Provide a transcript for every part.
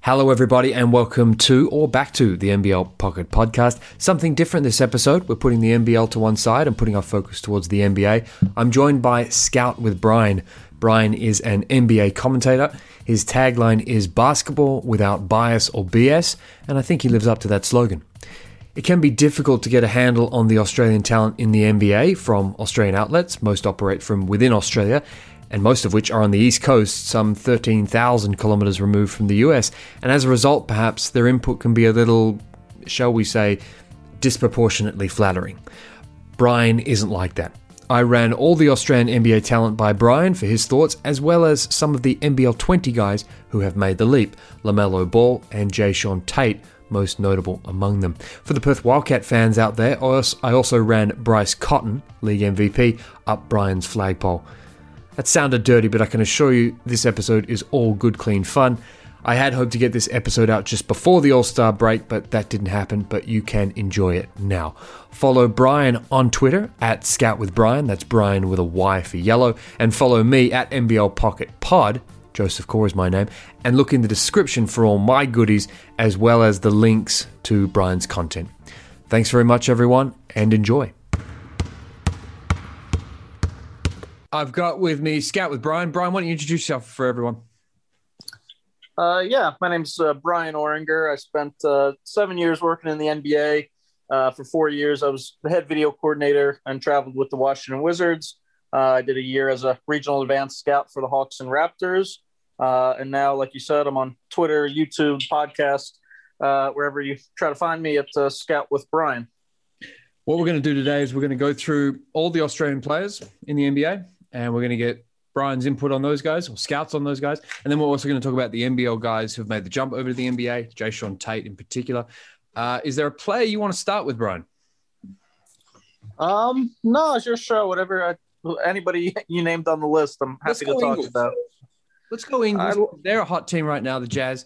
Hello, everybody, and welcome to or back to the NBL Pocket Podcast. Something different this episode. We're putting the NBL to one side and putting our focus towards the NBA. I'm joined by Scout with Brian. Brian is an NBA commentator. His tagline is basketball without bias or BS, and I think he lives up to that slogan. It can be difficult to get a handle on the Australian talent in the NBA from Australian outlets. Most operate from within Australia, and most of which are on the East Coast, some 13,000 kilometers removed from the US. And as a result, perhaps their input can be a little, shall we say, disproportionately flattering. Brian isn't like that. I ran all the Australian NBA talent by Brian for his thoughts, as well as some of the NBL 20 guys who have made the leap, LaMelo Ball and Jae'Sean Tate, most notable among them. For the Perth Wildcat fans out there, I also ran Bryce Cotton, league MVP, up Brian's flagpole. That sounded dirty, but I can assure you this episode is all good, clean fun. I had hoped to get this episode out just before the All-Star break, but that didn't happen, but you can enjoy it now. Follow Brian on Twitter at Scout with Brian, that's Brian with a Y for yellow, and follow me at NBL Pocket Pod, Joseph Core is my name, and look in the description for all my goodies, as well as the links to Brian's content. Thanks very much, everyone, and enjoy. I've got with me Scout with Brian. Brian, why don't you introduce yourself for everyone? My name's Brian Oringer. I spent 7 years working in the NBA. For 4 years, I was the head video coordinator and traveled with the Washington Wizards. I did a year as a regional advanced scout for the Hawks and Raptors. And now, like you said, I'm on Twitter, YouTube, podcast, wherever you try to find me at Scout with Brian. What we're going to do today is we're going to go through all the Australian players in the NBA. And we're going to get Brian's input on those guys, or scouts on those guys. And then we're also going to talk about the NBL guys who've made the jump over to the NBA, Jae'Sean Tate in particular. Is there a player you want to start with, Brian? No, it's your show. Whatever, anybody you named on the list, I'm happy to talk about. Let's go Ingles. They're a hot team right now, the Jazz.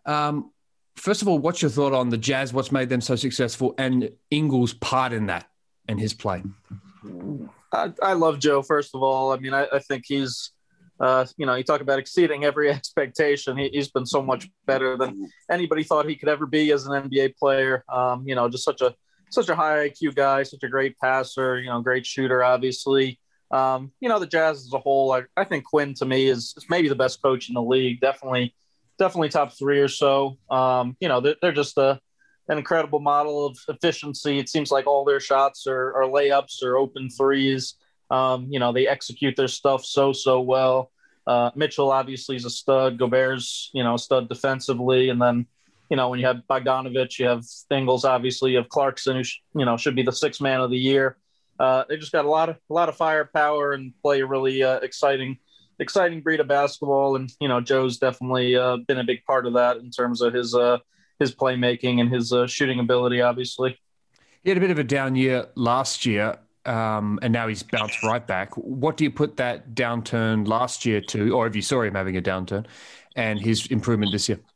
First of all, what's your thought on the Jazz, what's made them so successful, and Ingles' part in that and his play? I love Joe, first of all. I mean, I think he's, you talk about exceeding every expectation. He's been so much better than anybody thought he could ever be as an NBA player. Just such a high IQ guy, such a great passer, great shooter, obviously. The Jazz as a whole, I think Quinn, to me, is maybe the best coach in the league. Definitely top three or so. They're just an incredible model of efficiency. It seems like all their shots are layups or open threes. They execute their stuff so well. Mitchell obviously is a stud. Gobert's, a stud defensively. And then, when you have Bogdanovic, you have Ingles, obviously, you have Clarkson, who, should be the sixth man of the year. They just got a lot of firepower and play a really exciting breed of basketball. And, Joe's definitely been a big part of that in terms of his playmaking and his shooting ability, obviously. He had a bit of a down year last year, and now he's bounced right back. What do you put that downturn last year to, or if you saw him having a downturn, and his improvement this year?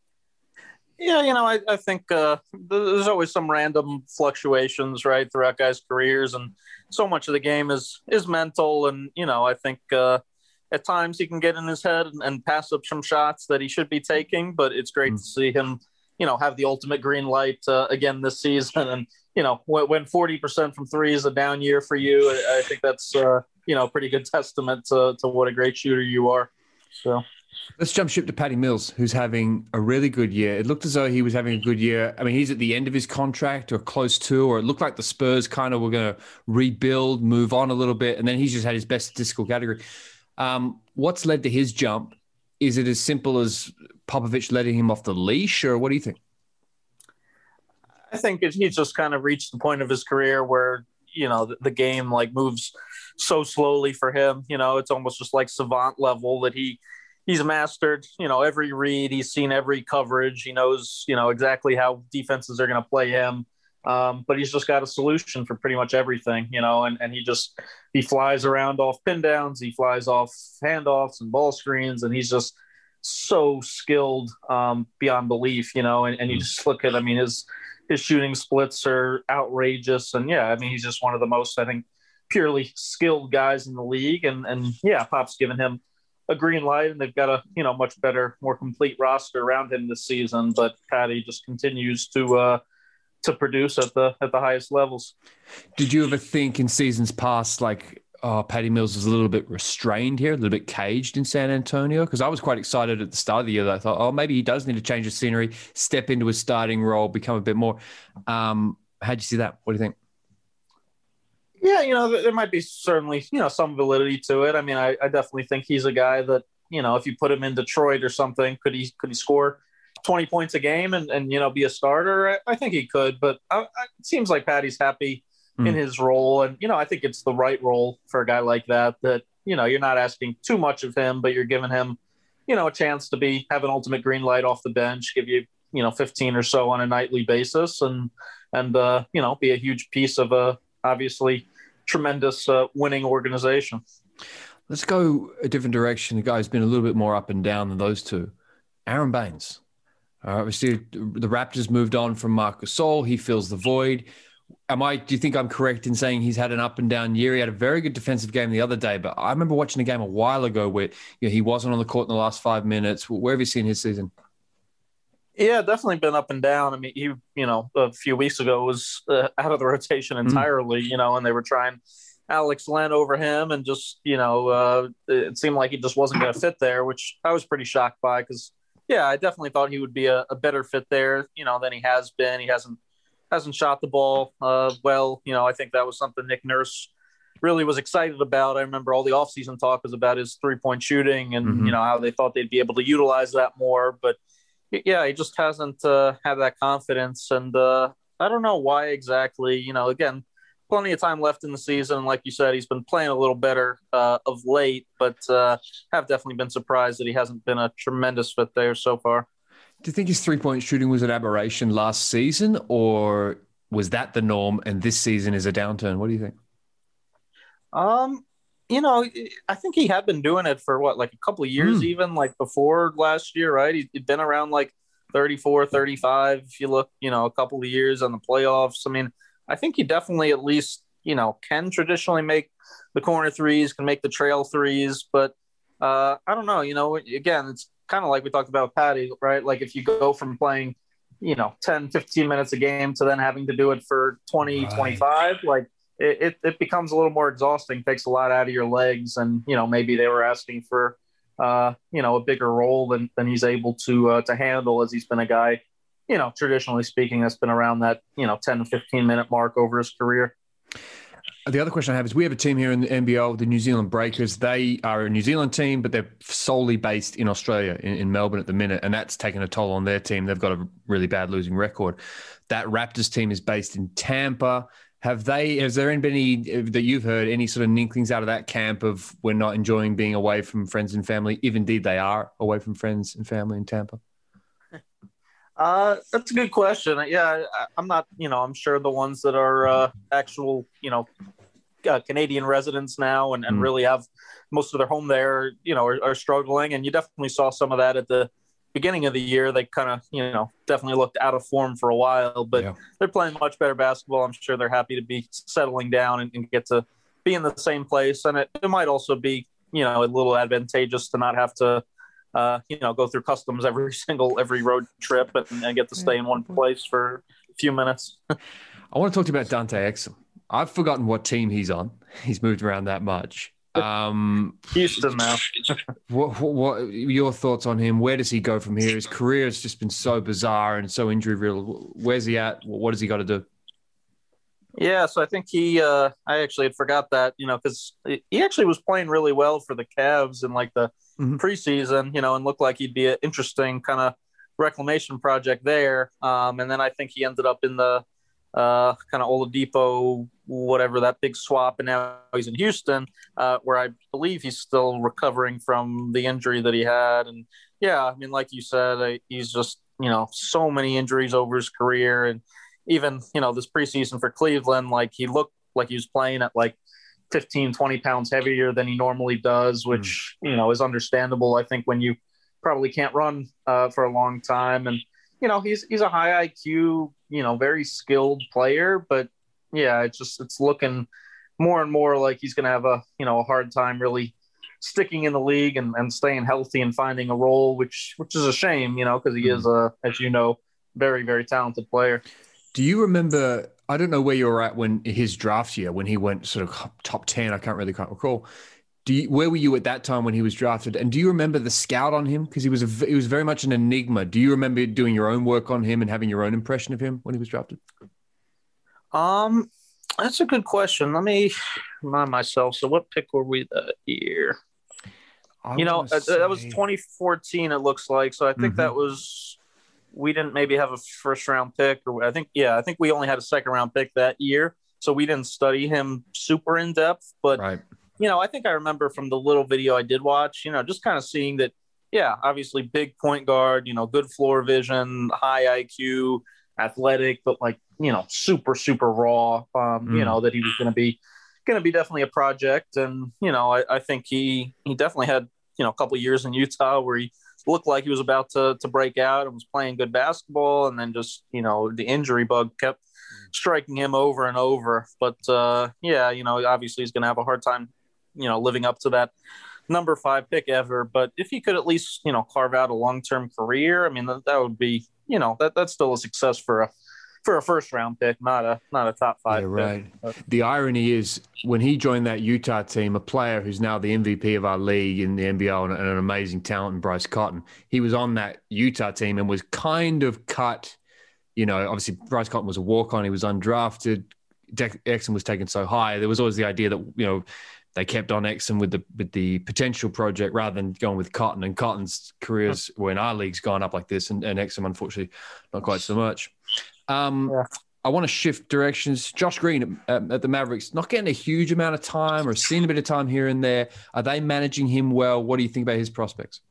Yeah, I think there's always some random fluctuations, right, throughout guys' careers, and so much of the game is mental, and, I think at times he can get in his head and pass up some shots that he should be taking, but it's great to see him have the ultimate green light again this season. And, when 40% from three is a down year for you, I think that's, pretty good testament to what a great shooter you are. So let's jump ship to Patty Mills, who's having a really good year. It looked as though he was having a good year. I mean, he's at the end of his contract or close to, or it looked like the Spurs kind of were going to rebuild, move on a little bit. And then he's just had his best statistical category. What's led to his jump? Is it as simple as Popovich letting him off the leash, or what do you think? I think he's just kind of reached the point of his career where, the game moves so slowly for him. It's almost just like savant level that he's mastered, every read. He's seen every coverage. He knows, exactly how defenses are going to play him. But he's just got a solution for pretty much everything, and he flies around off pin downs. He flies off handoffs and ball screens, and he's just so skilled beyond belief, and you just look at, his shooting splits are outrageous. And he's just one of the most, I think, purely skilled guys in the league. And Pop's given him a green light, and they've got a much better, more complete roster around him this season. But Patty just continues to produce at the highest levels. Did you ever think in seasons past, like, oh, Patty Mills is a little bit restrained here, a little bit caged in San Antonio? Because I was quite excited at the start of the year that I thought, oh, maybe he does need to change the scenery, step into his starting role, become a bit more. How'd you see that? What do you think? Yeah, there might be certainly, some validity to it. I mean, I definitely think he's a guy that, if you put him in Detroit or something, could he score 20 points a game and be a starter? I think he could, but it seems like Patty's happy in his role. And, I think it's the right role for a guy like that, you're not asking too much of him, but you're giving him, a chance to have an ultimate green light off the bench, give you, 15 or so on a nightly basis and be a huge piece of a obviously tremendous winning organization. Let's go a different direction. The guy who's been a little bit more up and down than those two, Aaron Baines. Obviously, the Raptors moved on from Marc Gasol. He fills the void. Do you think I'm correct in saying he's had an up and down year? He had a very good defensive game the other day, but I remember watching a game a while ago where he wasn't on the court in the last 5 minutes. Where have you seen his season? Yeah, definitely been up and down. I mean, he, a few weeks ago was out of the rotation entirely, and they were trying Alex Len over him, and just, it seemed like he just wasn't going to fit there, which I was pretty shocked by because, yeah, I definitely thought he would be a better fit there, than he has been. He hasn't shot the ball well. I think that was something Nick Nurse really was excited about. I remember all the offseason talk was about his three-point shooting and, how they thought they'd be able to utilize that more, but yeah, he just hasn't had that confidence. And I don't know why exactly. Again, plenty of time left in the season. And like you said, he's been playing a little better of late, but have definitely been surprised that he hasn't been a tremendous fit there so far. Do you think his three-point shooting was an aberration last season, or was that the norm and this season is a downturn? What do you think? I think he had been doing it for like a couple of years, even like before last year, right? He'd been around like 34, 35. If you look, a couple of years on the playoffs. I mean, I think he definitely at least, can traditionally make the corner threes, can make the trail threes. But I don't know, again, it's kind of like we talked about Patty, right? Like if you go from playing, 10, 15 minutes a game to then having to do it for 20, 25, like, it becomes a little more exhausting, takes a lot out of your legs. And, maybe they were asking for, a bigger role than he's able to handle, as he's been a guy, traditionally speaking, that's been around that, 10 to 15 minute mark over his career. The other question I have is we have a team here in the NBL, the New Zealand Breakers. They are a New Zealand team, but they're solely based in Australia, in Melbourne at the minute, and that's taken a toll on their team. They've got a really bad losing record. That Raptors team is based in Tampa. Has there been any that you've heard, any sort of inklings out of that camp of we're not enjoying being away from friends and family, if indeed they are away from friends and family in Tampa? That's a good question. Yeah, I'm not, I'm sure the ones that are actual, Canadian residents now and really have most of their home there, are struggling. And you definitely saw some of that at the beginning of the year. They kind of, definitely looked out of form for a while, but they're playing much better basketball. I'm sure they're happy to be settling down and get to be in the same place. And it might also be, a little advantageous to not have to, go through customs every road trip and get to stay in one place for a few minutes. I want to talk to you about Dante Exum. I've forgotten what team he's on. He's moved around that much. Houston now. What your thoughts on him? Where does he go from here? His career has just been so bizarre and so injury riddled. Where's he at? What has he got to do? Yeah, so I think I actually had forgot that, because he actually was playing really well for the Cavs in like the preseason, and looked like he'd be an interesting kind of reclamation project there. And then I think he ended up in the kind of Oladipo, whatever, that big swap, and now he's in Houston, where I believe he's still recovering from the injury that he had. And yeah, I mean, like you said, he's just, so many injuries over his career. And even, this preseason for Cleveland, like he looked like he was playing at like 15, 20 pounds heavier than he normally does, which, is understandable. I think when you probably can't run for a long time. And, he's a high IQ, very skilled player, but yeah, it's looking more and more like he's going to have a hard time really sticking in the league and staying healthy and finding a role, which is a shame, because he is as you know, very, very talented player. Do you remember? I don't know where you were at when his draft year, when he went sort of top 10. I can't recall. Where were you at that time when he was drafted? And do you remember the scout on him? Because he was very much an enigma. Do you remember doing your own work on him and having your own impression of him when he was drafted? That's a good question. Let me remind myself. So what pick were we that year? That was 2014, it looks like. So I think that was, we didn't maybe have a first round pick, or I think we only had a second round pick that year. So we didn't study him super in depth, but right. I think I remember from the little video I did watch, just kind of seeing that, obviously big point guard, good floor vision, high IQ, athletic, but super, super raw, that he was going to be definitely a project. And, I think he definitely had, a couple of years in Utah where he looked like he was about to break out and was playing good basketball. And then just, the injury bug kept striking him over and over. But obviously he's going to have a hard time, living up to that number 5 pick ever. But if he could at least, carve out a long-term career, I mean, that would be, that's still a success for a first round pick, not a top 5 pick. Right. But the irony is when he joined that Utah team, a player who's now the MVP of our league in the NBL and an amazing talent in Bryce Cotton, he was on that Utah team and was kind of cut. Obviously Bryce Cotton was a walk-on. He was undrafted. Exum was taken so high. There was always the idea that, they kept on Exum with the potential project rather than going with Cotton. And Cotton's careers were in our leagues gone up like this, and Exum, unfortunately, not quite so much. I want to shift directions. Josh Green at the Mavericks, not getting a huge amount of time or seen a bit of time here and there. Are they managing him well? What do you think about his prospects?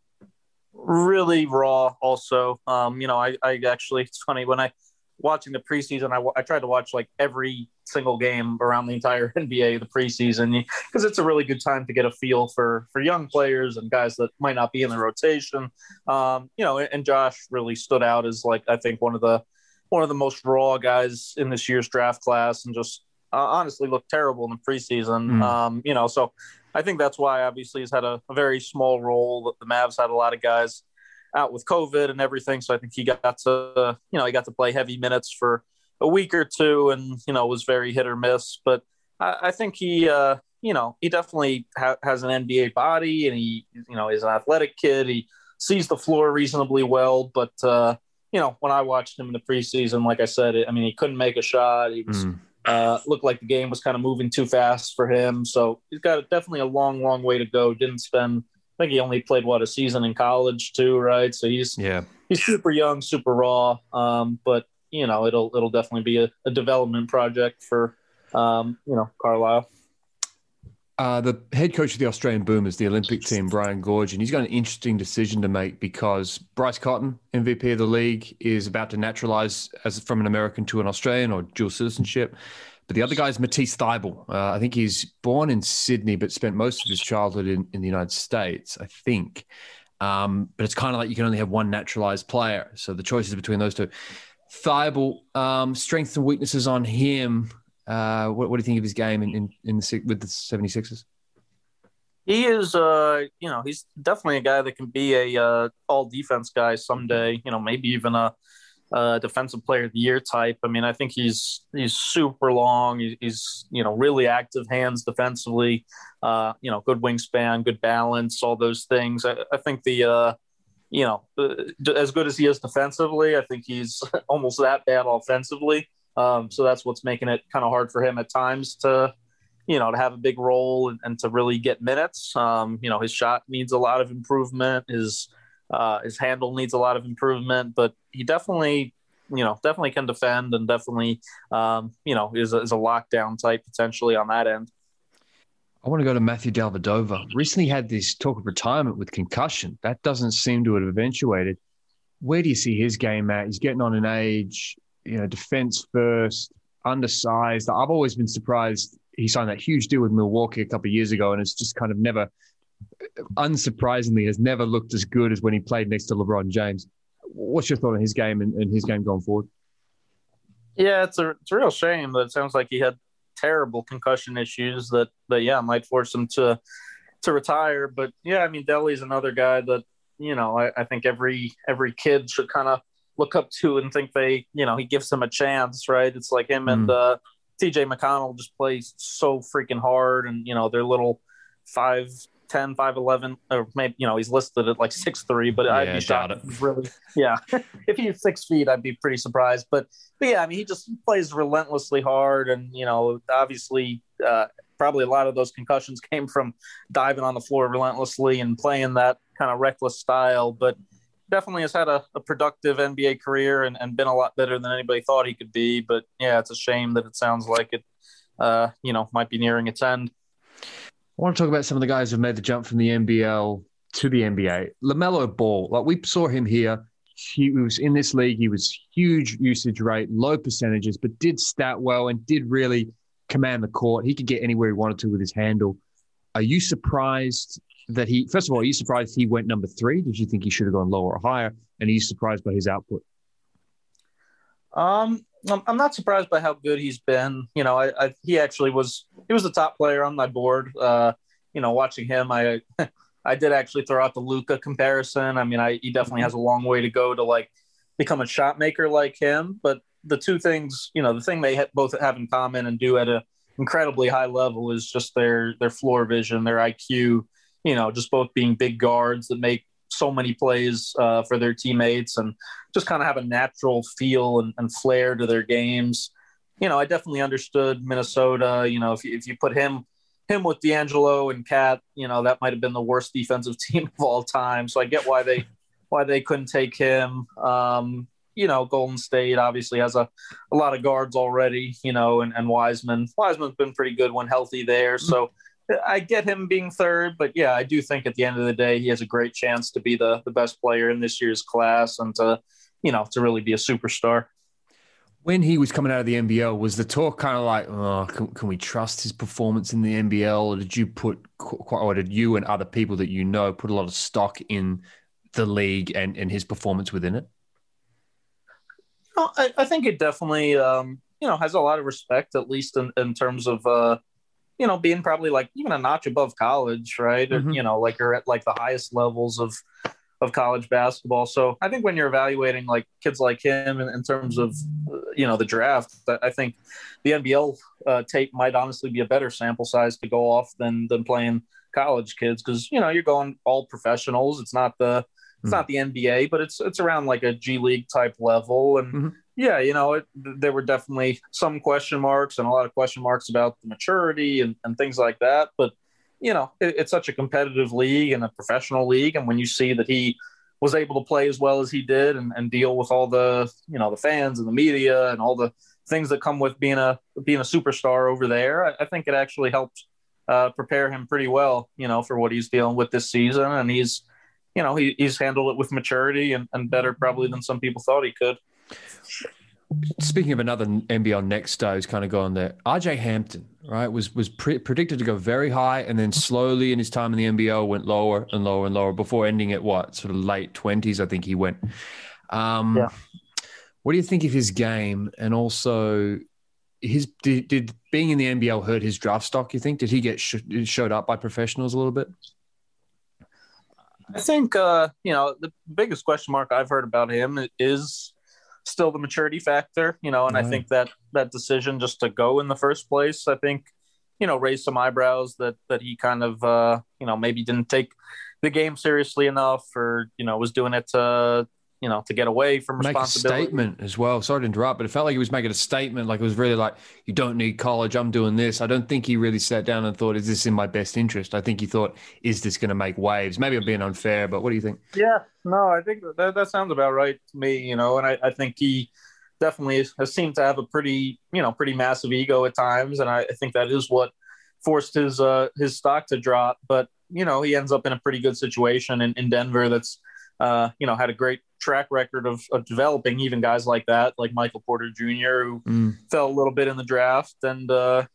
Really raw also. I actually, it's funny, when I watching the preseason, I tried to watch like every single game around the entire NBA, the preseason, because it's a really good time to get a feel for young players and guys that might not be in the rotation. And Josh really stood out as I think one of the most raw guys in this year's draft class, and just honestly looked terrible in the preseason. So I think that's why obviously he's had a very small role. The Mavs had a lot of guys out with COVID and everything. So I think he got to play heavy minutes for a week or two, and, was very hit or miss. But I think he definitely has an NBA body, and he, is an athletic kid. He sees the floor reasonably well. But, when I watched him in the preseason, like I said, he couldn't make a shot. He was looked like the game was kind of moving too fast for him. So he's got definitely a long, long way to go. I think he only played a season in college too, right? So he's super young, super raw. But it'll definitely be a development project for Carlisle. The head coach of the Australian Boomers, the Olympic team, Brian Goorjian, he's got an interesting decision to make because Bryce Cotton, MVP of the league, is about to naturalize as from an American to an Australian or dual citizenship. But the other guy is Matisse Thybulle. I think he's born in Sydney, but spent most of his childhood in the United States, I think. But it's kind of like you can only have one naturalized player. So the choice is between those two. Thybulle, strengths and weaknesses on him. What do you think of his game with the 76ers? He is, he's definitely a guy that can be a all defense guy someday. Maybe even a defensive player of the year type. I think he's super long. He's really active hands defensively. Good wingspan, good balance, all those things. I think as good as he is defensively, I think he's almost that bad offensively. So that's what's making it kind of hard for him at times to have a big role and to really get minutes. His shot needs a lot of improvement. His handle needs a lot of improvement, but he definitely can defend and definitely, is a lockdown type potentially on that end. I want to go to Matthew Dellavedova. Recently had this talk of retirement with concussion. That doesn't seem to have eventuated. Where do you see his game at? He's getting on in age, defense first, undersized. I've always been surprised he signed that huge deal with Milwaukee a couple of years ago, and it's just kind of never, unsurprisingly, has never looked as good as when he played next to LeBron James. What's your thought on his game and his game going forward? Yeah, it's a real shame that it sounds like he had terrible concussion issues that might force him to to retire. But yeah, I mean, Delly's another guy that, I think every kid should kind of look up to and think he gives them a chance, right? It's like him and TJ McConnell just play so freaking hard, and their little 5'10", 5'11", or maybe he's listed at like 6'3", but I'd be shocked. Really, yeah, if he's 6 feet, I'd be pretty surprised. But yeah, I mean, he just plays relentlessly hard, and obviously, probably a lot of those concussions came from diving on the floor relentlessly and playing that kind of reckless style. But definitely has had a productive NBA career and been a lot better than anybody thought he could be. But yeah, it's a shame that it sounds like it, might be nearing its end. I want to talk about some of the guys who've made the jump from the NBL to the NBA. LaMelo Ball, like we saw him here. He was in this league. He was huge usage rate, low percentages, but did stat well and did really command the court. He could get anywhere he wanted to with his handle. Are you surprised that first of all, are you surprised he went number 3? Did you think he should have gone lower or higher? And are you surprised by his output? I'm not surprised by how good he's been. He actually was the top player on my board. Watching him, I did actually throw out the Luka comparison. I mean, he definitely has a long way to go to like become a shot maker like him. But the two things, the thing they both have in common and do at an incredibly high level is just their floor vision, their IQ. Just both being big guards that make so many plays for their teammates and just kind of have a natural feel and flair to their games. I definitely understood Minnesota. If you put him with D'Angelo and Cat, that might have been the worst defensive team of all time. So I get why they couldn't take him. Golden State obviously has a lot of guards already, and Wiseman. Wiseman's been pretty good when healthy there. So I get him being third, but yeah, I do think at the end of the day, he has a great chance to be the best player in this year's class and to really be a superstar. When he was coming out of the NBL, was the talk kind of like, oh, can we trust his performance in the NBL? Or did you and other people that put a lot of stock in the league and his performance within it? I think it definitely, has a lot of respect, at least in terms of, being probably like even a notch above college, right? Mm-hmm. Or, like you're at like the highest levels of college basketball. So I think when you're evaluating like kids like him in terms of, the draft, I think the NBL tape might honestly be a better sample size to go off than playing college kids. Cause you're going all professionals. It's not the NBA, but it's around like a G League type level. And mm-hmm. Yeah, there were definitely some question marks and a lot of question marks about the maturity and things like that. But, it's such a competitive league and a professional league. And when you see that he was able to play as well as he did and deal with all the, the fans and the media and all the things that come with being a superstar over there, I think it actually helped prepare him pretty well, for what he's dealing with this season. And he's handled it with maturity and better probably than some people thought he could. Speaking of another NBL next star who's kind of gone there, RJ Hampton, right, was predicted to go very high and then slowly in his time in the NBL went lower and lower and lower before ending at sort of late 20s, I think he went. Yeah. What do you think of his game? And also, did being in the NBL hurt his draft stock, you think? Did he get showed up by professionals a little bit? I think, the biggest question mark I've heard about him is still the maturity factor, and right. I think that decision just to go in the first place, I think, raised some eyebrows that he kind of, maybe didn't take the game seriously enough or, was doing it to get away from responsibility. Make a statement as well. Sorry to interrupt, but it felt like he was making a statement. Like it was really like, you don't need college. I'm doing this. I don't think he really sat down and thought, is this in my best interest? I think he thought, is this going to make waves? Maybe I'm being unfair, but what do you think? Yeah, no, I think that sounds about right to me, and I think he definitely has seemed to have a pretty massive ego at times. And I think that is what forced his stock to drop. But, he ends up in a pretty good situation in Denver that's, had a great track record of developing even guys like that, like Michael Porter Jr., who fell a little bit in the draft. And,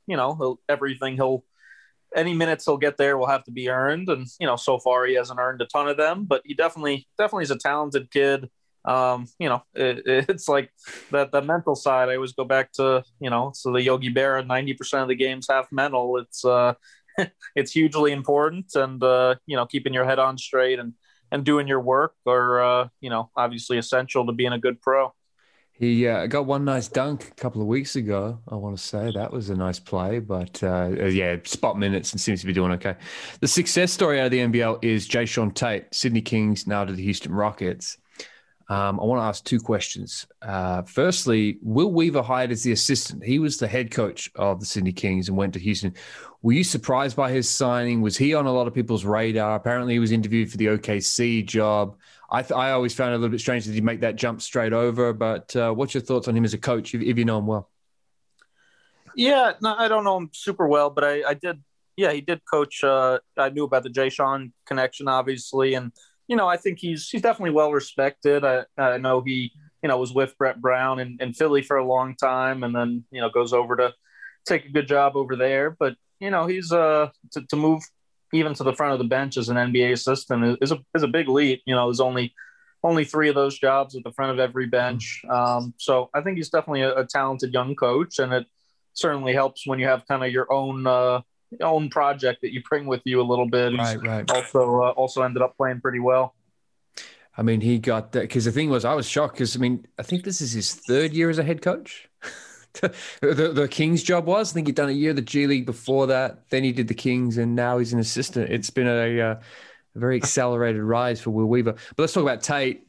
any minutes he'll get there will have to be earned. And, so far he hasn't earned a ton of them, but he definitely is a talented kid. It's like that mental side. I always go back to, so the Yogi Berra, 90% of the game's half mental. It's, it's hugely important, and keeping your head on straight and doing your work are obviously essential to being a good pro. He got one nice dunk a couple of weeks ago. I want to say that was a nice play, but spot minutes and seems to be doing okay. The success story out of the NBL is Jae'Sean Tate, Sydney Kings, now to the Houston Rockets. I want to ask two questions. Firstly, Will Weaver hired as the assistant. He was the head coach of the Sydney Kings and went to Houston. Were you surprised by his signing? Was he on a lot of people's radar? Apparently, he was interviewed for the OKC job. I always found it a little bit strange that he'd make that jump straight over. But what's your thoughts on him as a coach, if you know him well? Yeah, no, I don't know him super well, but I did. Yeah, he did coach. I knew about the Jae'Sean connection, obviously, and I think he's definitely well respected. I know he was with Brett Brown in Philly for a long time, and then goes over to take a good job over there. But he's to move even to the front of the bench as an NBA assistant is a big leap. There's only 3 of those jobs at the front of every bench. So I think he's definitely a talented young coach, and it certainly helps when you have kind of your own project that you bring with you a little bit. Right. Also ended up playing pretty well. I mean, he got that because the thing was, I was shocked because I think this is his 3rd year as a head coach. the Kings job was. I think he'd done a year of the G League before that. Then he did the Kings, and now he's an assistant. It's been a very accelerated rise for Will Weaver. But let's talk about Tate.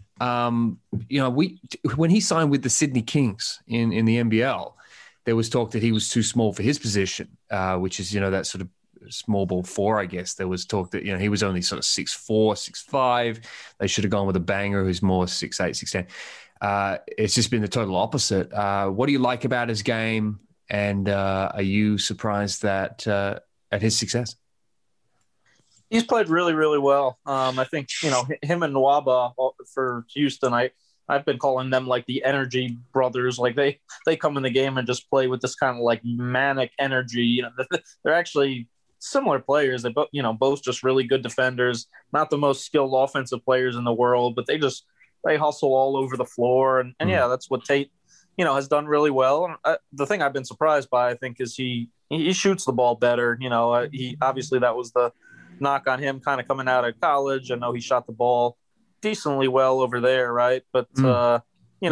When he signed with the Sydney Kings in the NBL, there was talk that he was too small for his position, which is that sort of small ball 4, I guess. There was talk that he was only sort of 6'4", 6'5". They should have gone with a banger who's more 6'8", 6'10". It's just been the total opposite. What do you like about his game, and are you surprised that at his success? He's played really, really well. I think him and Nwaba for Houston. I've been calling them like the energy brothers. Like they come in the game and just play with this kind of like manic energy. They're actually similar players. They both just really good defenders. Not the most skilled offensive players in the world, but they hustle all over the floor. And yeah, that's what Tate, has done really well. And the thing I've been surprised by, I think, is he shoots the ball better. He obviously that was the knock on him kind of coming out of college. I know he shot the ball decently well over there, right? But not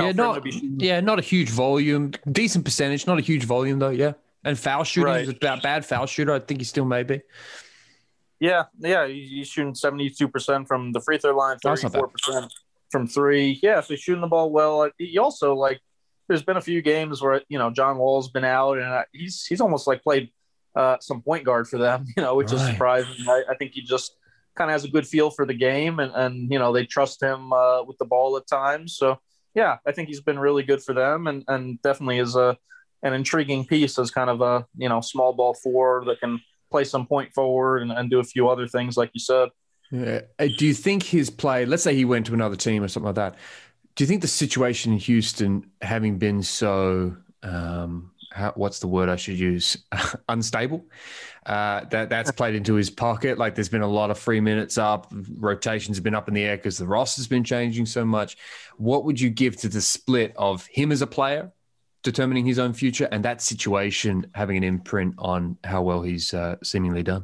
a huge volume, decent percentage, not a huge volume though. Yeah, and foul shooting is about bad foul shooter. I think he still may be. Yeah, he's shooting 72% from the free throw line, 34% from 3. Yeah, so he's shooting the ball well. He also there's been a few games where John Wall's been out, and he's almost like played some point guard for them, which is surprising. I think he just kind of has a good feel for the game, and they trust him with the ball at times. So yeah, I think he's been really good for them, and definitely is an intriguing piece as kind of a small ball 4 that can play some point forward and do a few other things like you said. Yeah. Do you think his play, let's say he went to another team or something like that, do you think the situation in Houston, having been so what's the word I should use? Unstable. That's played into his pocket. Like there's been a lot of free minutes up, rotations have been up in the air because the roster's been changing so much. What would you give to the split of him as a player, determining his own future, and that situation having an imprint on how well he's seemingly done?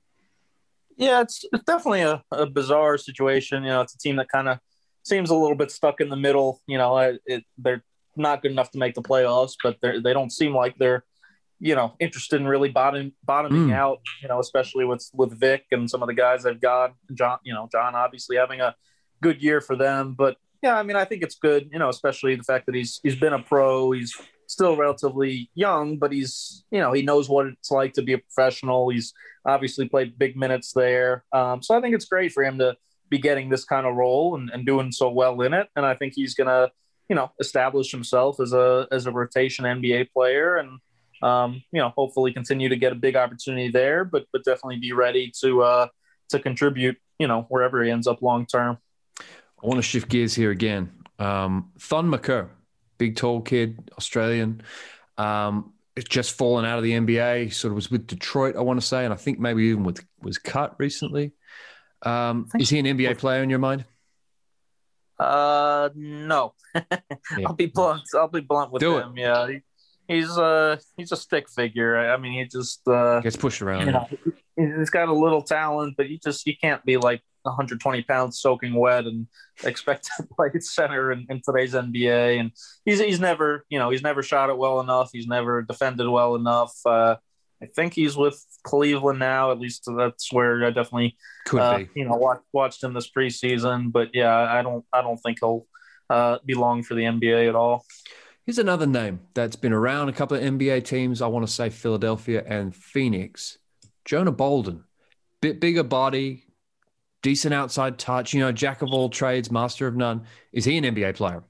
Yeah, it's definitely a bizarre situation. It's a team that kind of seems a little bit stuck in the middle. They're not good enough to make the playoffs, but they don't seem like they're, interested in really bottoming out, especially with Vic and some of the guys they've got. John obviously having a good year for them. But yeah, I think it's good, especially the fact that he's been a pro. He's still relatively young, but he's, he knows what it's like to be a professional. He's obviously played big minutes there. So I think it's great for him to be getting this kind of role and doing so well in it. And I think he's going to, establish himself as a rotation NBA player and, hopefully continue to get a big opportunity there, but definitely be ready to contribute, wherever he ends up long term. I want to shift gears here again. Thon Maker, big tall kid, Australian, it's just fallen out of the NBA. Sort of was with Detroit, I want to say, and I think maybe even was cut recently. Is he an NBA player in your mind? No. Yeah. I'll be blunt with him. Yeah. he's a stick figure. I mean, he just Gets pushed around. you know, he's got a little talent, but you can't be like 120 pounds soaking wet and expect to play center in today's NBA. And he's never he's never shot it well enough. He's never defended well enough. I think he's with Cleveland now. At least that's where I definitely Could be. watched him this preseason. But yeah, I don't think he'll be long for the NBA at all. Here's another name that's been around a couple of NBA teams. I want to say Philadelphia and Phoenix. Jonah Bolden. Bit bigger body, decent outside touch, jack of all trades, master of none. Is he an NBA player?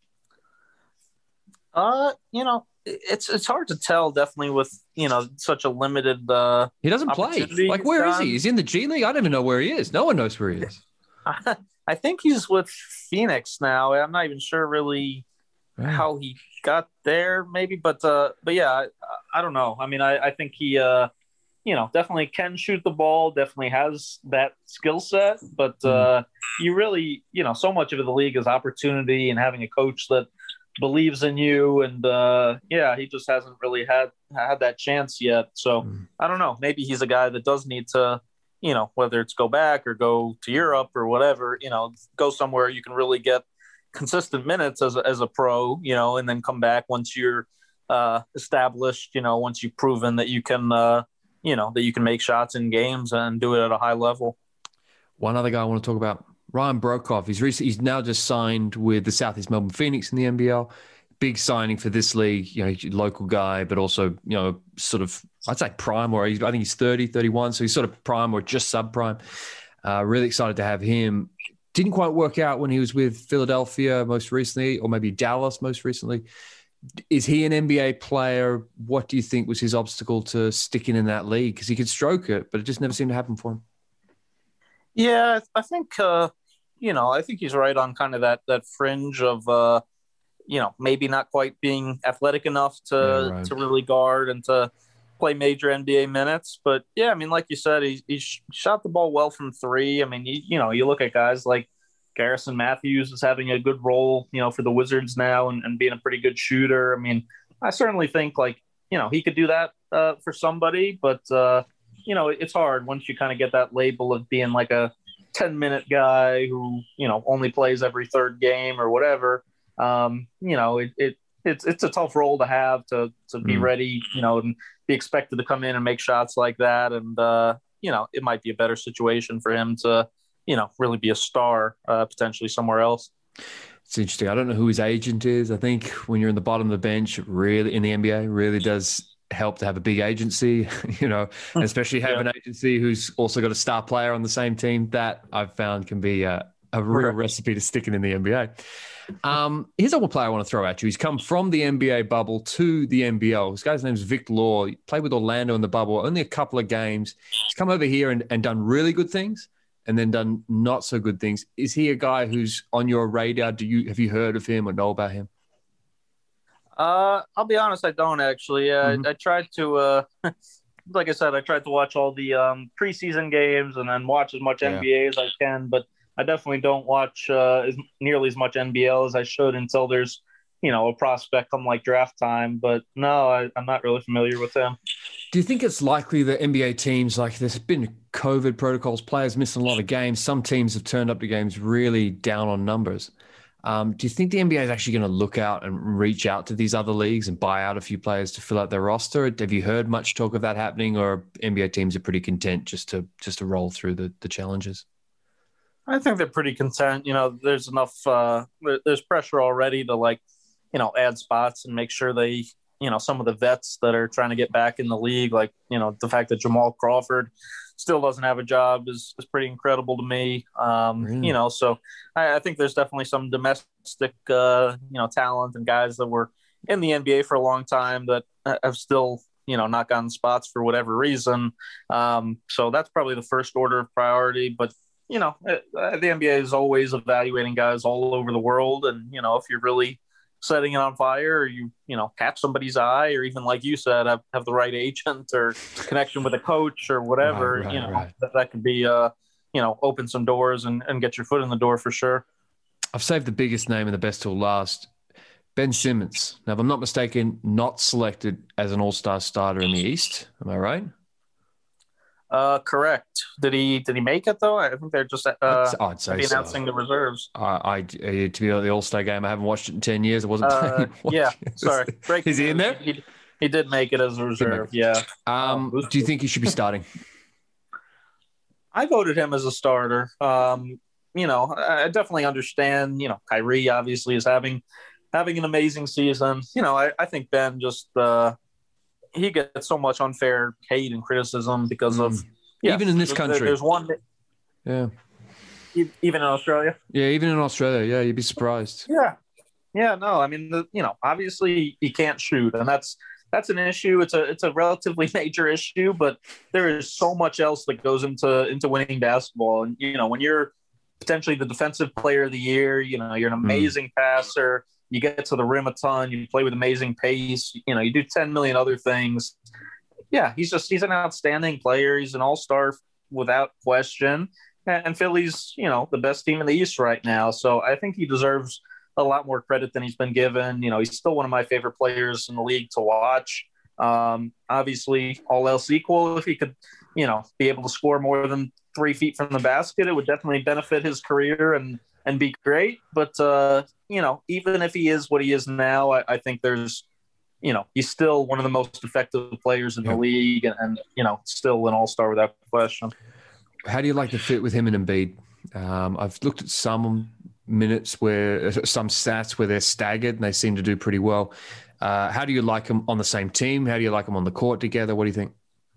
It's hard to tell, definitely with such a limited. He doesn't play. Like, where is he? He's in the G League. I don't even know where he is. No one knows where he is. I think he's with Phoenix now. I'm not even sure really how he got there, maybe, but yeah, I don't know. I mean, I think he definitely can shoot the ball, definitely has that skill set, but you really, so much of the league is opportunity and having a coach that believes in you. And he just hasn't really had that chance yet. So I don't know, maybe he's a guy that does need to, whether it's go back or go to Europe or whatever, go somewhere you can really get consistent minutes as a pro, and then come back once you're established, once you've proven that you can, that you can make shots in games and do it at a high level. One other guy I want to talk about, Ryan Broekhoff. He's now just signed with the Southeast Melbourne Phoenix in the NBL. Big signing for this league, he's a local guy, but also, sort of, I'd say prime, or I think he's 30, 31. So he's sort of prime or just sub-prime. Really excited to have him. Didn't quite work out when he was with Philadelphia most recently, or maybe Dallas most recently. Is he an NBA player? What do you think was his obstacle to sticking in that league? Because he could stroke it, but it just never seemed to happen for him. Yeah, I think, I think he's right on kind of that fringe of, maybe not quite being athletic enough to really guard and to play major NBA minutes. But yeah, I mean, like you said, he shot the ball well from three. I mean, you look at guys like Garrison Matthews is having a good role, for the Wizards now and being a pretty good shooter. I mean, I certainly think he could do that for somebody, but it's hard once you kind of get that label of being like a 10-minute guy who, only plays every third game or whatever. It's a tough role to have to be ready, and be expected to come in and make shots like that. And, it might be a better situation for him to, really be a star potentially somewhere else. It's interesting. I don't know who his agent is. I think when you're in the bottom of the bench, really in the NBA, really does help to have a big agency, especially have an agency who's also got a star player on the same team. That I've found can be a real recipe to sticking in the NBA. Here's a player I want to throw at you. He's come from the NBA bubble to the NBL. This guy's name is Vic Law. He played with Orlando in the bubble, only a couple of games. He's come over here and done really good things and then done not so good things. Is he a guy who's on your radar? Have you heard of him or know about him? I'll be honest, I don't actually. I tried to, like I said, I tried to watch all the preseason games and then watch as much NBA as I can, but I definitely don't watch nearly as much NBL as I should until there's, a prospect come like draft time. But no, I'm not really familiar with him. Do you think it's likely that NBA teams, like there's been COVID protocols, players missing a lot of games. Some teams have turned up to games really down on numbers. Do you think the NBA is actually going to look out and reach out to these other leagues and buy out a few players to fill out their roster? Have you heard much talk of that happening, or NBA teams are pretty content just to roll through the challenges? I think they're pretty content. There's enough, there's pressure already to add spots and make sure they, some of the vets that are trying to get back in the league, like, the fact that Jamal Crawford still doesn't have a job is pretty incredible to me. So I think there's definitely some domestic, talent and guys that were in the NBA for a long time that have still, not gotten spots for whatever reason. So that's probably the first order of priority. But, the NBA is always evaluating guys all over the world. And, if you're really setting it on fire, or you catch somebody's eye, or even like you said, have the right agent or connection with a coach or whatever, that could be open some doors and get your foot in the door for sure. I've saved the biggest name and the best till last. Ben Simmons. Now, if I'm not mistaken, not selected as an all-star starter in the East. Am I right? Correct. Did he make it though? I think they're just I'd say announcing the reserves. To be at the All-Star game, I haven't watched it in 10 years. I wasn't planning. Yeah, sorry. Is he in there? He did make it as a reserve. Yeah. Do you think he should be starting? I voted him as a starter. I definitely understand. Kyrie obviously is having an amazing season. I think Ben just he gets so much unfair hate and criticism because of even in this country. There's one. Yeah. Even in Australia. Yeah, even in Australia. Yeah, you'd be surprised. Yeah. Yeah. No, I mean, obviously he can't shoot, and that's an issue. It's a relatively major issue, but there is so much else that goes into winning basketball. And when you're potentially the defensive player of the year, you're an amazing passer. You get to the rim a ton. You play with amazing pace. You do 10 million other things. Yeah, he's an outstanding player. He's an all-star without question. And Philly's, the best team in the East right now. So I think he deserves a lot more credit than he's been given. He's still one of my favorite players in the league to watch. Obviously, all else equal, if he could, be able to score more than 3 feet from the basket, it would definitely benefit his career and be great. But, even if he is what he is now, I think there's, he's still one of the most effective players in the league and still an all-star without question. How do you like the fit with him and Embiid? I've looked at some stats where they're staggered and they seem to do pretty well. How do you like them on the same team? How do you like them on the court together? What do you think?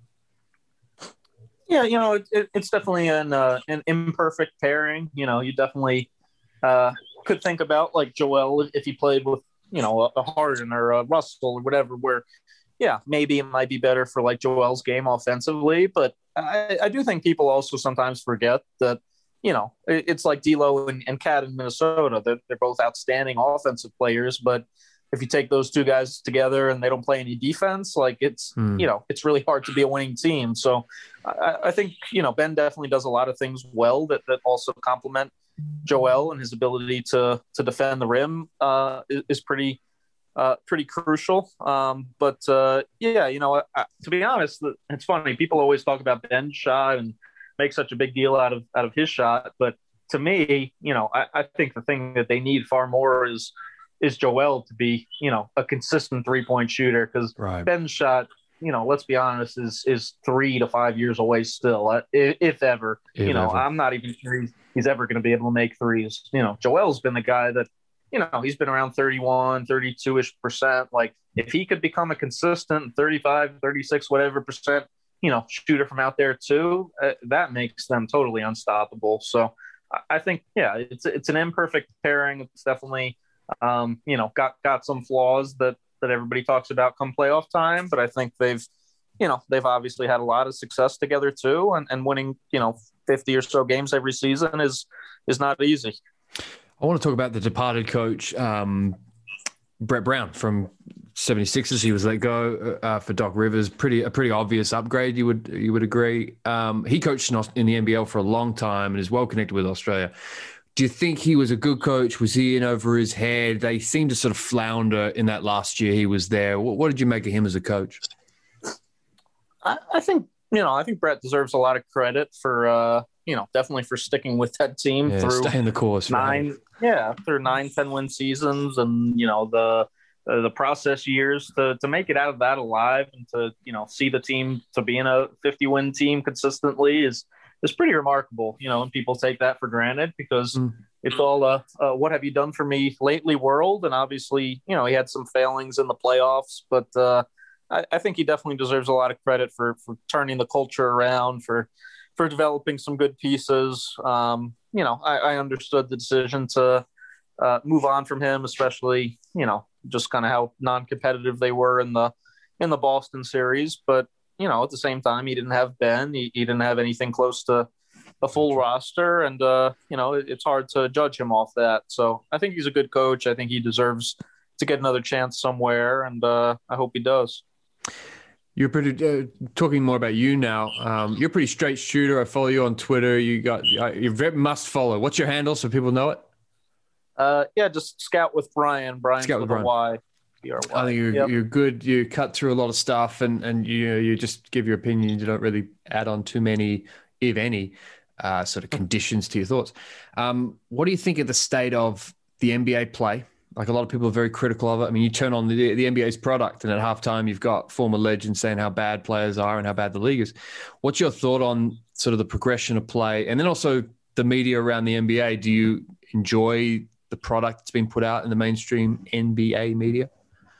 Yeah, it's definitely an imperfect pairing. You definitely could think about like Joel if he played with, a Harden or a Russell or whatever, where, yeah, maybe it might be better for like Joel's game offensively. But I do think people also sometimes forget that, it's like D'Lo and Cat in Minnesota. They're both outstanding offensive players, but if you take those two guys together and they don't play any defense, like it's really hard to be a winning team. So I think, Ben definitely does a lot of things well that also complement Joel, and his ability to defend the rim is pretty crucial. But to be honest, it's funny. People always talk about Ben's shot and make such a big deal out of his shot. But to me, I think the thing that they need far more is Joel to be, a consistent 3-point shooter, because Ben's shot, let's be honest, is 3 to 5 years away still, if ever. I'm not even sure he's ever going to be able to make threes. Joel's been the guy that, he's been around 31, 32-ish%. Like, if he could become a consistent 35, 36, whatever percent, shooter from out there too, that makes them totally unstoppable. So I think, it's an imperfect pairing. It's definitely, got some flaws that everybody talks about come playoff time, but I think they've obviously had a lot of success together too, and winning, 50 or so games every season is not easy. I want to talk about the departed coach, Brett Brown from 76ers. He was let go for Doc Rivers. A pretty obvious upgrade, you would agree. He coached in the NBL for a long time and is well connected with Australia. Do you think he was a good coach? Was he in over his head? They seemed to sort of flounder in that last year he was there. What did you make of him as a coach? I think Brett deserves a lot of credit for, definitely for sticking with that team through staying the course. Through 9, 10 win seasons, and, the process years to make it out of that alive, and to, see the team to be in a 50-win team consistently is pretty remarkable, and people take that for granted because it's all what have you done for me lately world. And obviously, he had some failings in the playoffs, but I think he definitely deserves a lot of credit for turning the culture around, for developing some good pieces. I understood the decision to move on from him, especially, just kind of how non-competitive they were in the Boston series. But at the same time, he didn't have Ben. He didn't have anything close to a full roster. And, it's hard to judge him off that. So I think he's a good coach. I think he deserves to get another chance somewhere. And I hope he does. You're pretty, talking more about you now. You're a pretty straight shooter. I follow you on Twitter. You're very must follow. What's your handle so people know it? Yeah, just Scout with Brian. Brian's Scout with with a Brian. Y. B-R-Y. I think you're good. You cut through a lot of stuff, and you just give your opinion. You don't really add on too many, if any, sort of conditions to your thoughts. What do you think of the state of the NBA play? Like, a lot of people are very critical of it. I mean, you turn on the NBA's product, and at halftime, you've got former legends saying how bad players are and how bad the league is. What's your thought on sort of the progression of play, and then also the media around the NBA? Do you enjoy the product that's been put out in the mainstream NBA media?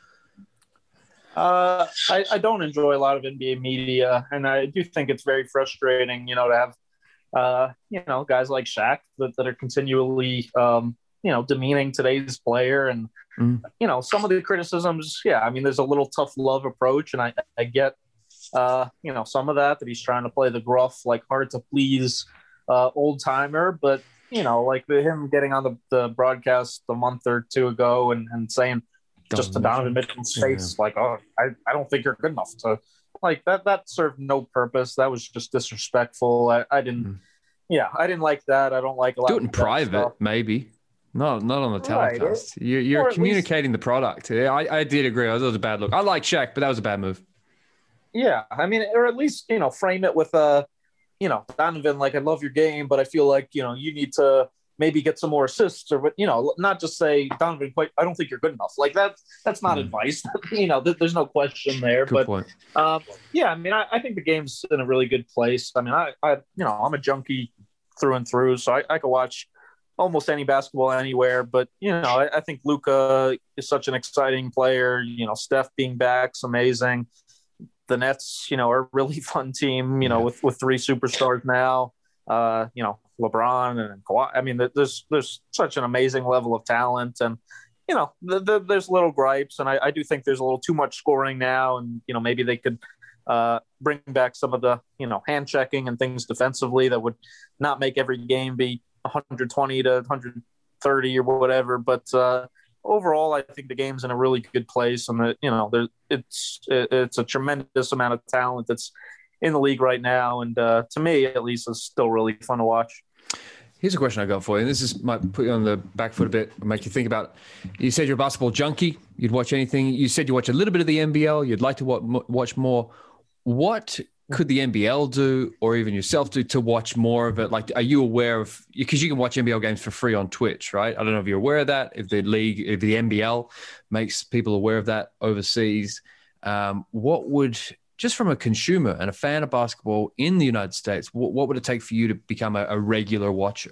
I don't enjoy a lot of NBA media, and I do think it's very frustrating, to have, guys like Shaq that are continually, demeaning today's player. And, some of the criticisms, I mean, there's a little tough love approach, and I get, some of that he's trying to play the gruff, like hard to please old timer. But, like him getting on the broadcast a month or two ago and saying, just to Donovan Mitchell's face, like, oh, I don't think you're good enough to, like, that served no purpose. That was just disrespectful. I didn't like that. I don't like a lot. Do it in private, stuff. Maybe not on the telecast. Right. You're communicating the product. I did agree. That was a bad look. I like Shaq, but that was a bad move. Yeah, I mean, or at least frame it with Donovan, like, I love your game, but I feel like you need to maybe get some more assists, or not just say, Donovan, I don't think you're good enough. Like that's not advice. There's no question there. Good point. I mean, I think the game's in a really good place. I mean, I'm a junkie through and through, so I could watch almost any basketball anywhere. But I think Luka is such an exciting player. Steph being back's amazing. The Nets, are a really fun team. With three superstars now. LeBron and Kawhi. I mean, there's such an amazing level of talent, and there's little gripes, and I do think there's a little too much scoring now, and maybe they could bring back some of the hand checking and things defensively that would not make every game be 120 to 130 or whatever. But overall, I think the game's in a really good place, and that it's a tremendous amount of talent that's in the league right now, and to me at least, it's still really fun to watch. Here's a question I got for you, and this might put you on the back foot a bit, make you think about. You said you're a basketball junkie. You'd watch anything. You said you watch a little bit of the NBL. You'd like to watch more. What could the NBL do, or even yourself do, to watch more of it? Like, are you aware of? Because you can watch NBL games for free on Twitch, right? I don't know if you're aware of that. If the NBL makes people aware of that overseas, what would, just from a consumer and a fan of basketball in the United States, what would it take for you to become a regular watcher?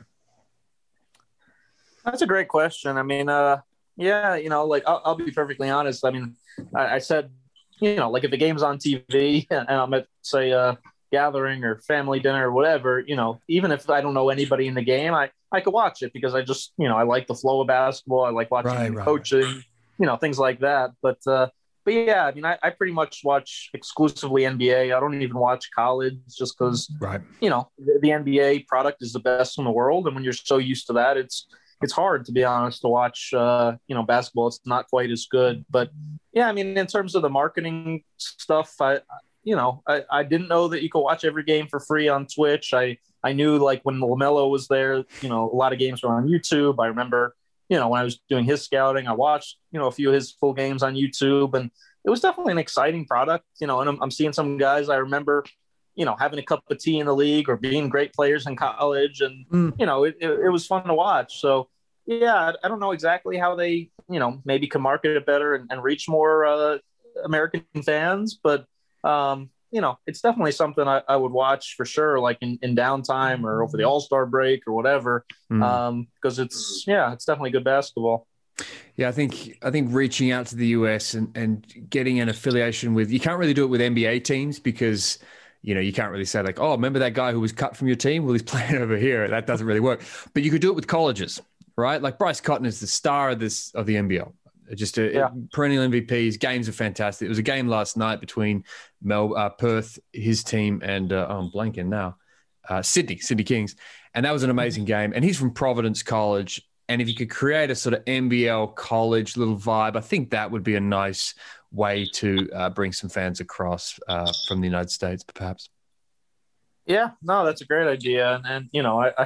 That's a great question. I mean, like, I'll be perfectly honest. I mean, I said, like, if the game's on TV and I'm at, say, a gathering or family dinner or whatever, even if I don't know anybody in the game, I could watch it because I just, I like the flow of basketball. I like watching coaching, things like that. But yeah, I mean, I pretty much watch exclusively NBA. I don't even watch college just because, the NBA product is the best in the world. And when you're so used to that, it's hard, to be honest, to watch, basketball. It's not quite as good. But yeah, I mean, in terms of the marketing stuff, I didn't know that you could watch every game for free on Twitch. I knew, like, when LaMelo was there, a lot of games were on YouTube. I remember, when I was doing his scouting, I watched, a few of his full games on YouTube, and it was definitely an exciting product, and I'm seeing some guys I remember, having a cup of tea in the league or being great players in college, and, it was fun to watch. So, yeah, I don't know exactly how they, maybe can market it better and reach more American fans, but, it's definitely something I would watch for sure, like in downtime or over the All-Star break or whatever, because it's definitely good basketball. Yeah, I think reaching out to the US and getting an affiliation with, you can't really do it with NBA teams because, you can't really say, like, oh, remember that guy who was cut from your team? Well, he's playing over here. That doesn't really work. But you could do it with colleges, right? Like, Bryce Cotton is the star of the NBL. Just a perennial MVP. His games are fantastic. There was a game last night between Perth, his team, and I'm blanking now, Sydney Kings. And that was an amazing game. And he's from Providence College. And if you could create a sort of NBL college little vibe, I think that would be a nice way to bring some fans across from the United States, perhaps. Yeah, no, that's a great idea. And I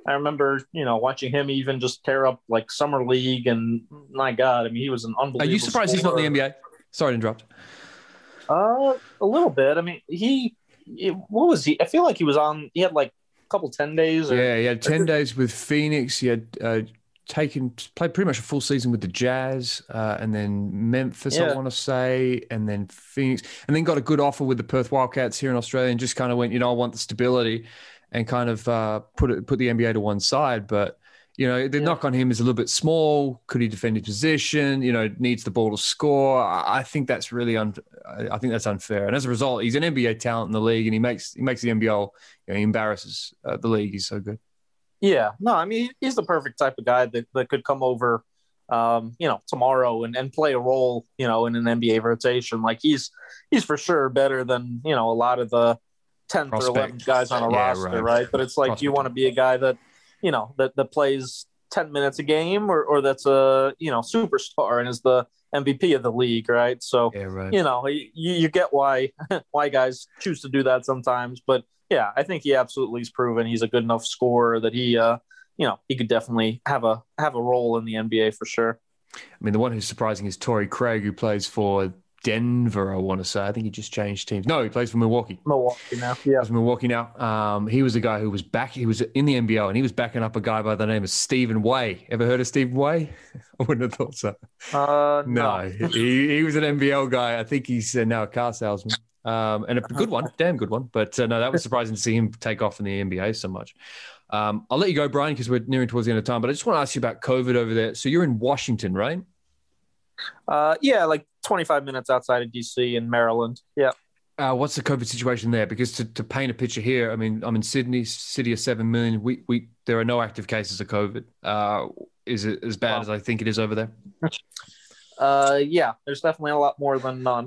I remember, watching him even just tear up like summer league, and my God, I mean, he was an unbelievable. Are you surprised he's not in the NBA? Sorry to interrupt. A little bit. I mean, what was he? I feel like he had like a couple 10 days. Yeah, he had 10 days with Phoenix. He had played pretty much a full season with the Jazz, and then Memphis, I want to say, and then Phoenix, and then got a good offer with the Perth Wildcats here in Australia, and just kind of went, I want the stability, and kind of put the NBA to one side. But the knock on him is a little bit small. Could he defend his position? Needs the ball to score. I think that's really I think that's unfair. And as a result, he's an NBA talent in the league, and he makes the NBL. He embarrasses the league. He's so good. Yeah, no, I mean, he's the perfect type of guy that could come over, tomorrow and play a role, in an NBA rotation. Like he's for sure better than, a lot of the 10th or 11th guys on a roster, right? But it's like you want to be a guy that, that plays 10 minutes a game or that's a, superstar and is the MVP of the league, right? So, you get why guys choose to do that sometimes, but yeah, I think he absolutely has proven he's a good enough scorer that he could definitely have a role in the NBA for sure. I mean, the one who's surprising is Torrey Craig, who plays for Denver, I want to say. I think he just changed teams. No, he plays for Milwaukee. Milwaukee now, yeah. He's Milwaukee now. He was a guy who was back. He was in the NBL, and he was backing up a guy by the name of Stephen Way. Ever heard of Stephen Way? I wouldn't have thought so. No. He was an NBL guy. I think he's now a car salesman. And a good one, damn good one. But no, that was surprising to see him take off in the NBA so much. I'll let you go, Brian, because we're nearing towards the end of time. But I just want to ask you about COVID over there. So you're in Washington, right? Yeah, like 25 minutes outside of DC in Maryland. Yeah. What's the COVID situation there? Because to paint a picture here, I mean, I'm in Sydney, city of 7 million. There are no active cases of COVID. Is it as bad as I think it is over there? Yeah, there's definitely a lot more than none.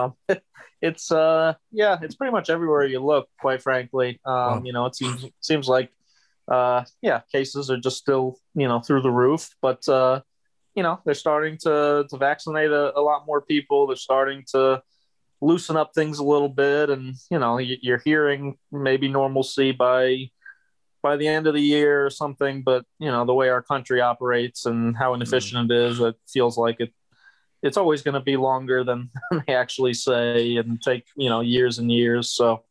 It's pretty much everywhere you look, quite frankly. It seems like cases are just still, through the roof, but they're starting to vaccinate a lot more people. They're starting to loosen up things a little bit, and you're hearing maybe normalcy by the end of the year or something. But the way our country operates and how inefficient it is, it feels like it's always going to be longer than they actually say and take, years and years. So,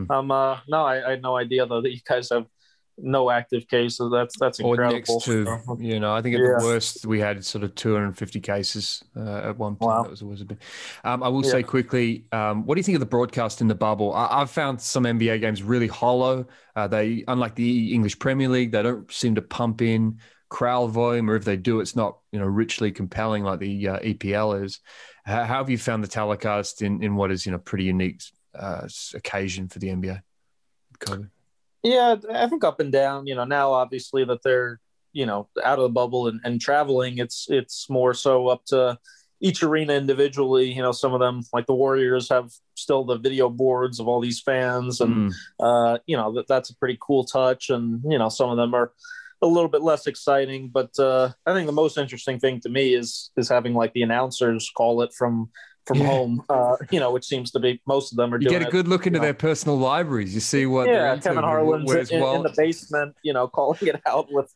I had no idea though that you guys have no active cases. That's incredible. Next to, I think at the worst we had sort of 250 cases at one point. Wow. That was always a bit. I will say quickly, what do you think of the broadcast in the bubble? I've found some NBA games really hollow. They, unlike the English Premier League, they don't seem to pump in crowd volume, or if they do, it's not richly compelling like the EPL is. How have you found the telecast in what is pretty unique occasion for the NBA? COVID? Yeah, I think up and down. Now obviously that they're out of the bubble and traveling, it's more so up to each arena individually. Some of them, like the Warriors, have still the video boards of all these fans, and that's a pretty cool touch. And some of them are a little bit less exciting, but I think the most interesting thing to me is having like the announcers call it from home, which seems to be most of them are doing. You get a good look into their personal libraries. You see what Kevin Harlan's in the basement, calling it out with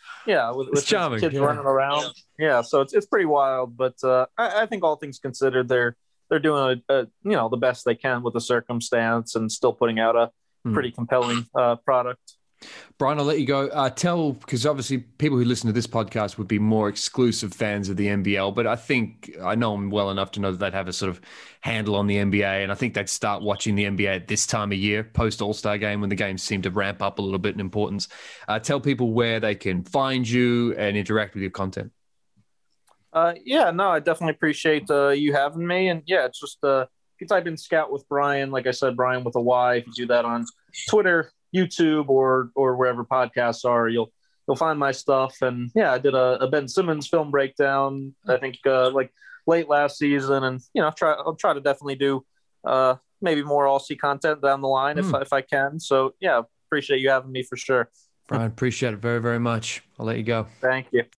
charming, kids running around. Yeah, so it's pretty wild, but I think all things considered, they're doing the best they can with the circumstance and still putting out a pretty compelling product. Brian, I'll let you go. Because obviously people who listen to this podcast would be more exclusive fans of the NBL, but I know them well enough to know that they'd have a sort of handle on the NBA, and I think they'd start watching the NBA at this time of year, post All-Star game, when the games seem to ramp up a little bit in importance. Tell people where they can find you and interact with your content. I definitely appreciate you having me, and it's just if you type in Scout with Brian, like I said, Brian with a Y, if you do that on Twitter, YouTube, or wherever podcasts are, you'll find my stuff. And I did a Ben Simmons film breakdown, I think like late last season, and I'll try to definitely do maybe more Aussie content down the line if I can. So appreciate you having me for sure. Brian, appreciate it very, very much. I'll let you go. Thank you.